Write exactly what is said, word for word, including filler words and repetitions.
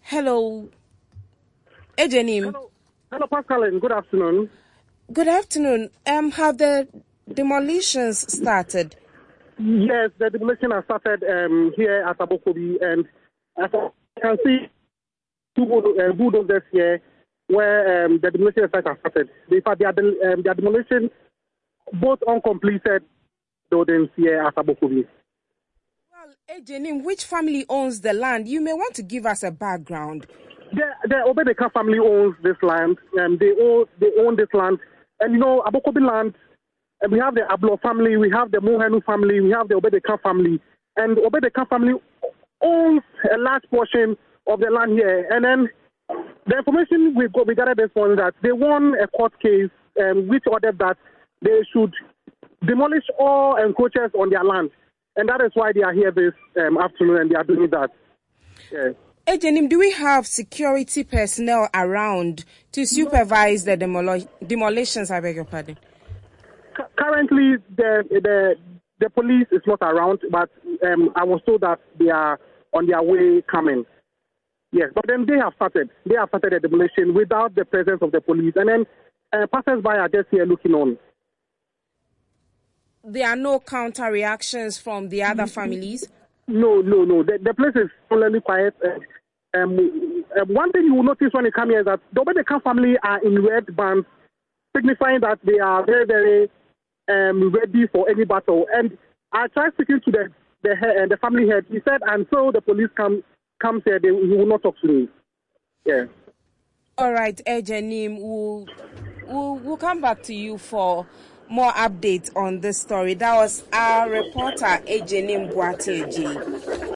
Hello, Ejenim. Hello, hello, Pascaline. Good afternoon. Good afternoon. Um, have the demolitions started? Yes, the demolition has started um, here at Abokobi, and as I can see, two uh, bulldozers here where um, the demolition site has started. In fact, they are, um, they are demolition both uncompleted buildings here at Abokobi. Well, Ejenim, which family owns the land? You may want to give us a background. The, the Obedeka family owns this land. Um, they own they own this land, and you know Abokobi land. And we have the Ablo family, we have the Mohenu family, we have the Obedeka family, and the Obedeka family owns a large portion of the land here. And then the information we got, we gathered this one that they won a court case um, which ordered that they should demolish all encroachers on their land, and that is why they are here this um, afternoon and they are doing that. Yeah. Ejenim, do we have security personnel around to supervise the demol- demolitions? I beg your pardon. Currently, the the the police is not around, but um, I was told that they are on their way coming. Yes, but then they have started. They have started the demolition without the presence of the police, and then uh, passers-by are just here looking on. There are no counter reactions from the other families? No, no, no. The, the place is totally quiet. Uh, um, uh, one thing you will notice when you come here is that the Obedeka family are in red bands, signifying that they are very, very um, ready for any battle. And I tried speaking to the the, uh, the family head. He said until the police come comes here, they, he will not talk to me. Yeah. All right, Ejenim, we'll, we'll, we'll come back to you for more updates on this story. That was our reporter, Ejenim Boateji.